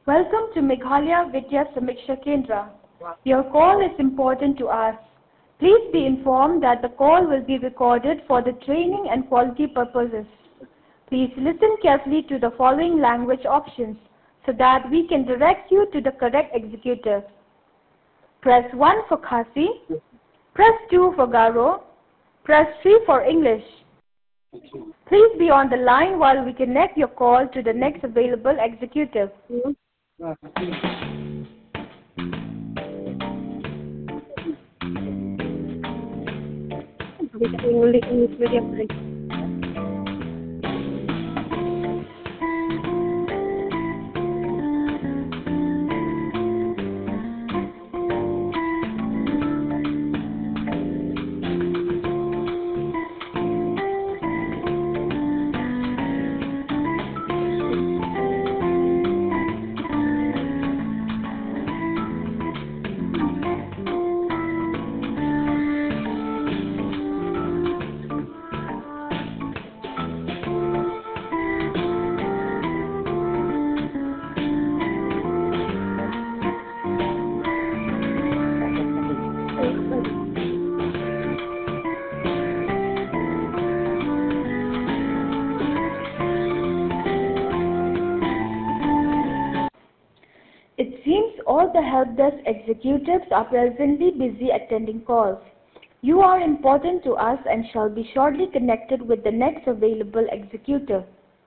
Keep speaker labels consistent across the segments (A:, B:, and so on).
A: Welcome to Meghalaya Vidya Samiksha Kendra. Your call is important to us. Please be informed that the call will be recorded for the training and quality purposes. Please listen carefully to the following language options so that we can direct you to the correct executive. Press 1 for Khasi, press 2 for Garo, press 3 for English. Please be on the line while we connect your call to the next available executive. It seems all the help desk executives are presently busy attending calls. You are important to us and shall be shortly connected with the next available executive.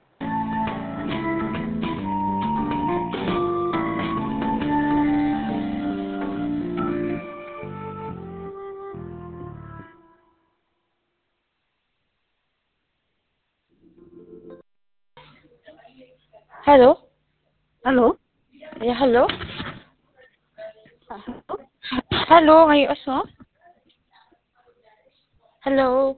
B: Hello.
C: Hello?
B: Yeah, hello. Hello, ngayon aso? Hello.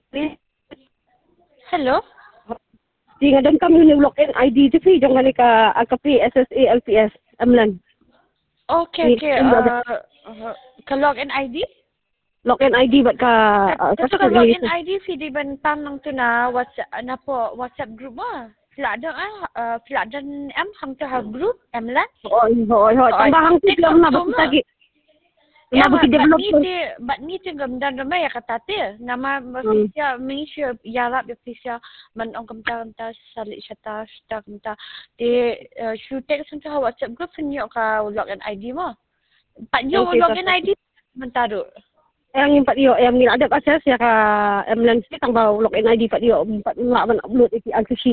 B: Hello.
C: Di nga doon kami ni login ID di fi jong ka agkapi SSA LPS amlan.
B: Okay. Ka-login ID?
C: Login ID bat ka
B: Ito ka-login ID, di ban tanang to na WhatsApp group mo. Filadan hang to ha group, emlan?
C: Hoy. Tambahang ti lang na bakit
B: Ya,
C: bakit develop
B: but ni tinggal dan ramai ya kata te. Nama official Malaysia yarap official man ong kamta salik syata kamta. Di shooting sa WhatsApp group senyo ka login ID mo. Pak yo login ID mentaro.
C: Yang impat yo yang nila ada akses ya ka amlan si tambah login ID pat yo empat man upload iti sheet.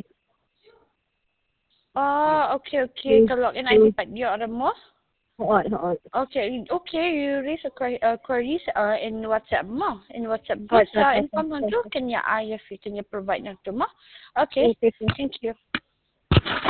B: Oh, okay. Kalau login ID pat yo ada mo.
C: Hoy.
B: Okay. You raise a queries in WhatsApp mo. In WhatsApp group sa inform mo kanya IF kanya provide na to mo. Okay. Thank you.